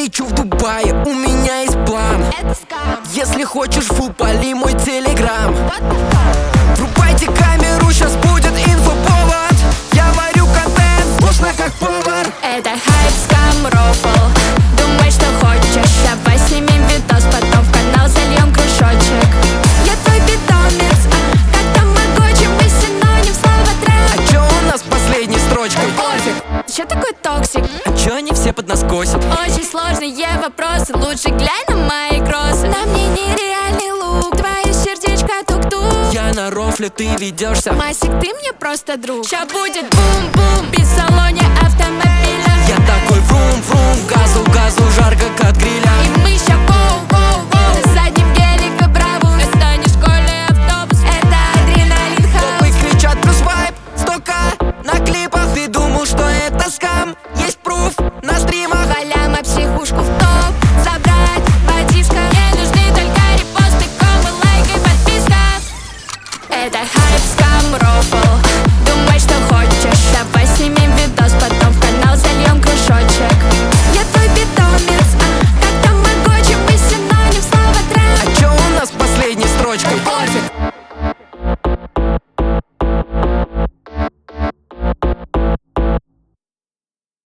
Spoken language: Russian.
лечу в Дубае, у меня есть план. Если хочешь, фу, пали мой телеграм. Врубайте камеру, сейчас будет инфоповод. Я варю контент, вкусно как повар. Это хайп, скам, рофл. Думай, что хочешь, давай снимем видос, потом в канал зальем кружочек. Я твой питомец, как тамагочи, мы синоним слова трек. А чё у нас последней строчкой? Пофиг, чё такой токсик? А чё они все под нас косят? Очень сложные вопросы, лучше глянь на мои кроссы. На мне нереальный лук, твое сердечко тук-тук. Я на рофле, ты ведешься. Масик, ты мне просто друг. Ща будет бум-бум, без салоне автомобиля. Я такой врум-врум, газу-газу, жарко как от гриля. И мы ща